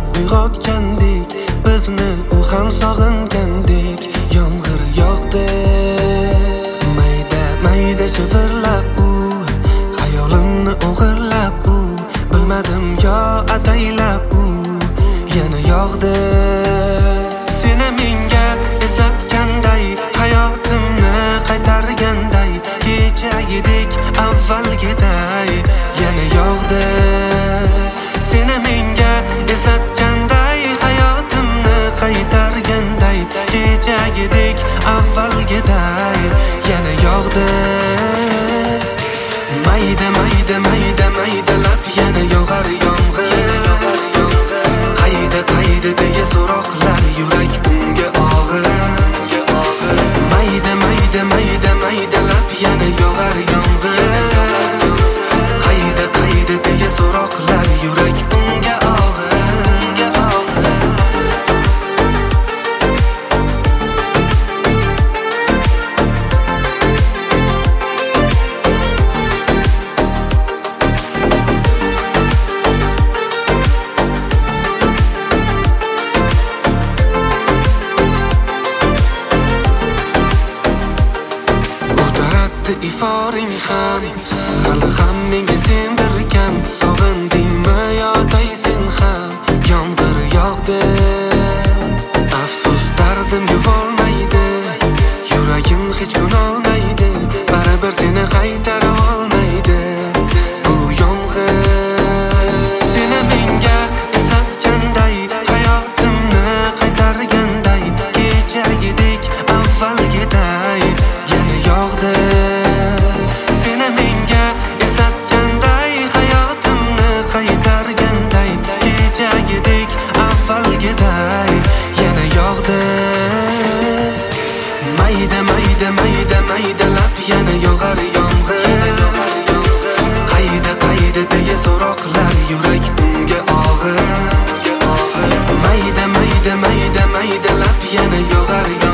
qilib uyg'otgandek, bizni u ham sog'ingandek. Yomg'ir yog'di, mayda mayda shivirlab u xayolimni o'g'irlab u, bilmadim yo ataylab u yana yog'di. Seni menga eslatganday, hayotimni qaytarganday, kechagidek avvalgiday yana yog'di. Seni menga eslatganday, hayotimni qaytarganday, kechagidek avvalgiday yana yog'di. Mayda mayda mayda maydalab yana yog'ar yomg'ir. Qayda qayda deya so'roqlar, yurak unga og'ir. Mayda mayda mayda maydalab yana yog'ar yomg'ir. Qayda qayda deya so'roqlar, yurak unga og'ir. Iforing ham hali ham menga sendirgan, sog'indingmi yo taysin ham yomg'ir yog'di. Afsus dardim yuvolmaydi, yuragim hech ko'nolmaydi, baribir seni qaytara olmaydi bu yomg'ir. Seni menga eslatganday, hayotimni qaytarganday, kechagidek avvalgiday yana yog'di. Yana yog'di. Mayda mayda mayda maydalab yana yog'ar yomg'ir. Qayda qayda deya so'roqlar, yurak unga og'ir. Mayda mayda mayda maydalab yana yog'ar yomg'ir.